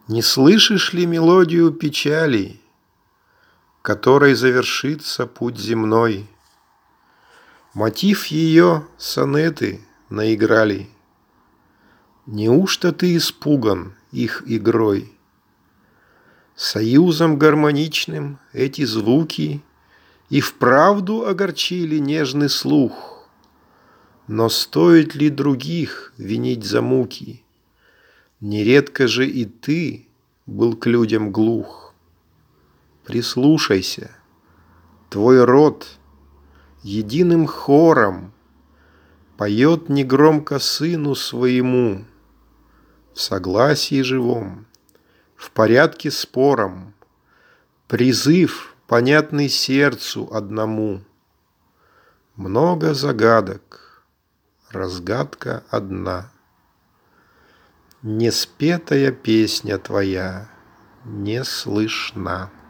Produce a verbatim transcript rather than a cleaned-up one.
Не слышишь ли мелодию печали, которой завершится путь земной? Мотив ее сонеты наиграли. Неужто ты испуган их игрой? Союзом гармоничным эти звуки И вправду огорчили нежный слух. Но стоит ли других винить за муки? Нередко же и ты был к людям глух. Прислушайся, твой род единым хором Поет негромко сыну своему, В согласии живом, в порядке спором, Призыв, понятный сердцу одному. Много загадок, разгадка одна. Неспетая песня твоя не слышна.